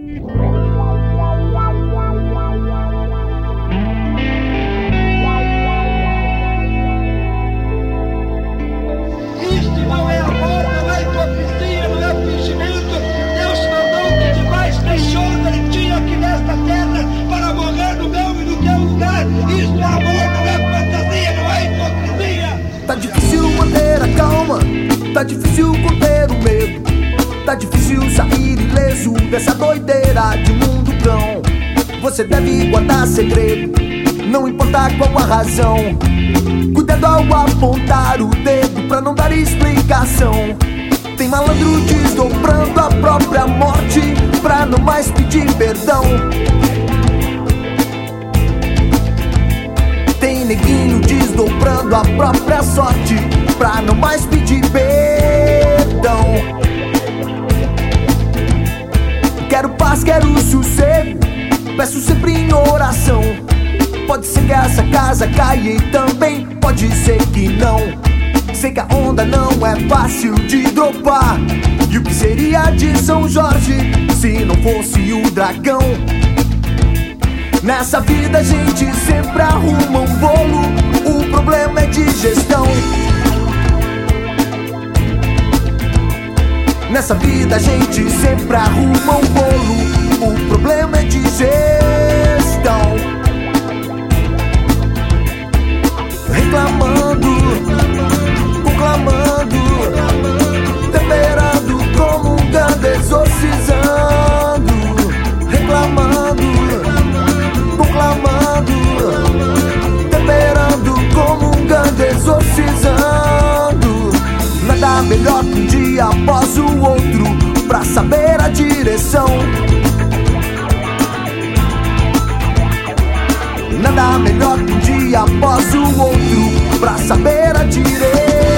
Tá difícil conter o medo, tá difícil sair ileso dessa doideira de mundo cão. Você deve guardar segredo, não importa qual a razão. Cuidado ao apontar o dedo pra não dar explicação. Tem malandro desdobrando a própria morte pra não mais pedir perdão. Tem neguinho desdobrando a própria sorte pra não mais pedir perdão. Quero paz, quero sossego, peço sempre em oração. Pode ser que essa casa caia e também pode ser que não. Sei que a onda não é fácil de dropar. E o que seria de São Jorge se não fosse o dragão? Nessa vida a gente sempre arruma um bolo, o problema é de gestão. Nessa vida a gente sempre arruma um bolo, o problema é de gestão. Reclamando, conclamando, temperando, comungando, exorcizando. Reclamando, conclamando, temperando, comungando, exorcizando. Nada melhor que um dia após o outro pra saber a direção. Nada melhor que um dia após o outro pra saber a direção.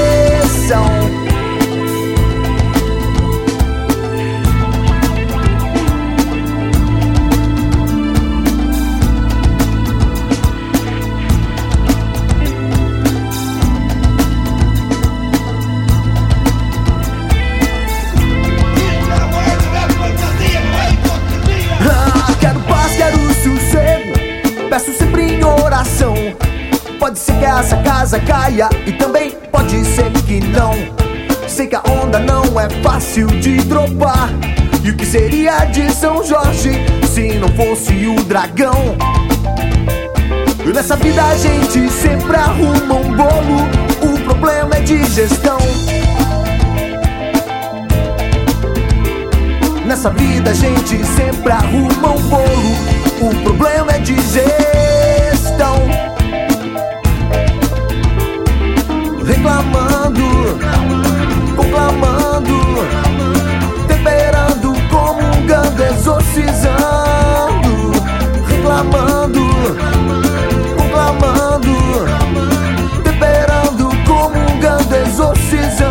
Peço sempre em oração. Pode ser que essa casa caia e também pode ser que não. Sei que a onda não é fácil de dropar. E o que seria de São Jorge se não fosse o dragão? Nessa vida a gente sempre arruma um bolo, o problema é de gestão. Nessa vida a gente sempre arruma um bolo, o problema é de gestão. Reclamando, conclamando, temperando, comungando, exorcizando. Reclamando, conclamando, temperando, comungando, exorcizando.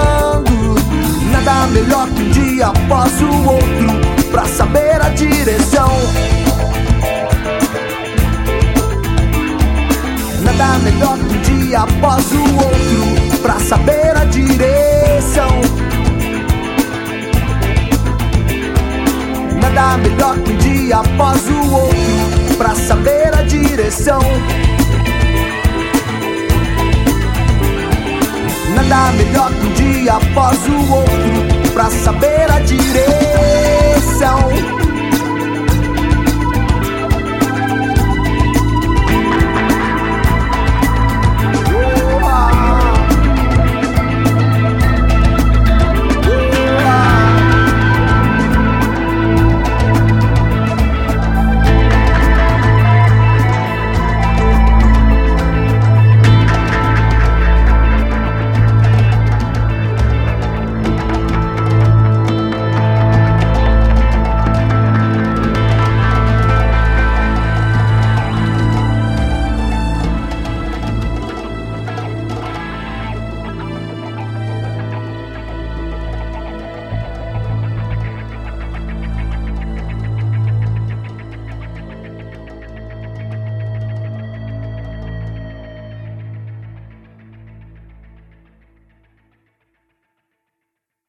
Nada melhor que um dia após o outro pra saber a direção. Nada melhor que um dia após o outro pra saber a direção. Nada melhor que um dia após o outro pra saber a direção. Nada melhor que um dia após o outro pra saber a direção.